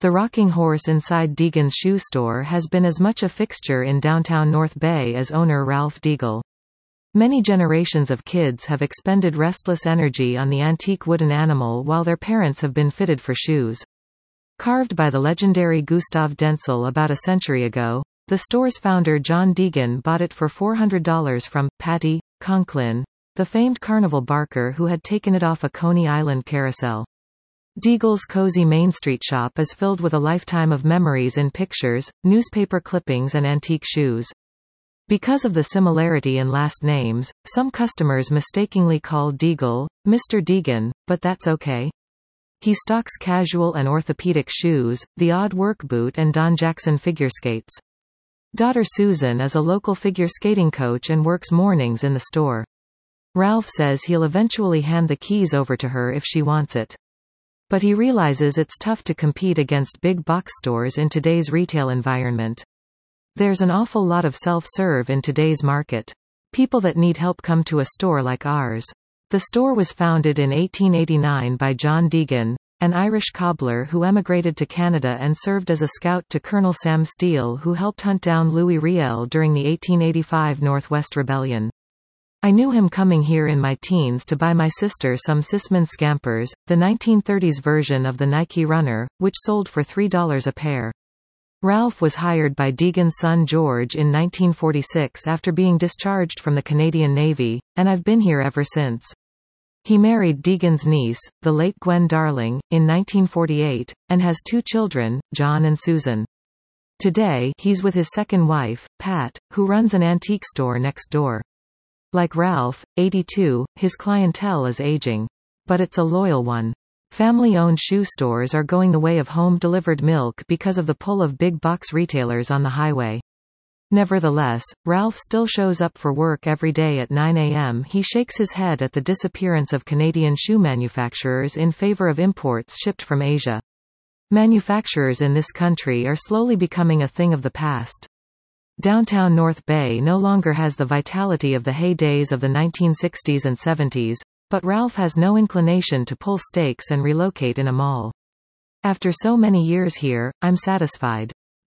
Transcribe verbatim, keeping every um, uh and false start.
The rocking horse inside Deegan's shoe store has been as much a fixture in downtown North Bay as owner Ralph Deagle. Many generations of kids have expended restless energy on the antique wooden animal while their parents have been fitted for shoes. Carved by the legendary Gustav Denzel about a century ago, the store's founder John Deegan bought it for four hundred dollars from Patty Conklin, the famed carnival barker who had taken it off a Coney Island carousel. Deagle's cozy Main Street shop is filled with a lifetime of memories in pictures, newspaper clippings and antique shoes. Because of the similarity in last names, some customers mistakenly call Deagle Mister Deegan, but that's okay. He stocks casual and orthopedic shoes, the odd work boot and Don Jackson figure skates. Daughter Susan is a local figure skating coach and works mornings in the store. Ralph says he'll eventually hand the keys over to her if she wants it. But he realizes it's tough to compete against big box stores in today's retail environment. There's an awful lot of self-serve in today's market. People that need help come to a store like ours. The store was founded in eighteen eighty-nine by John Deegan, an Irish cobbler who emigrated to Canada and served as a scout to Colonel Sam Steele, who helped hunt down Louis Riel during the eighteen eighty-five Northwest Rebellion. I knew him coming here in my teens to buy my sister some Sisman Scampers, the nineteen thirties version of the Nike Runner, which sold for three dollars a pair. Ralph was hired by Deegan's son George in nineteen forty-six after being discharged from the Canadian Navy, and I've been here ever since. He married Deegan's niece, the late Gwen Darling, in nineteen forty-eight, and has two children, John and Susan. Today, he's with his second wife, Pat, who runs an antique store next door. Like Ralph, eighty-two, his clientele is aging. But it's a loyal one. Family-owned shoe stores are going the way of home-delivered milk because of the pull of big box retailers on the highway. Nevertheless, Ralph still shows up for work every day at nine a m He shakes his head at the disappearance of Canadian shoe manufacturers in favor of imports shipped from Asia. Manufacturers in this country are slowly becoming a thing of the past. Downtown North Bay no longer has the vitality of the heydays of the nineteen sixties and seventies, but Ralph has no inclination to pull stakes and relocate in a mall. After so many years here, I'm satisfied.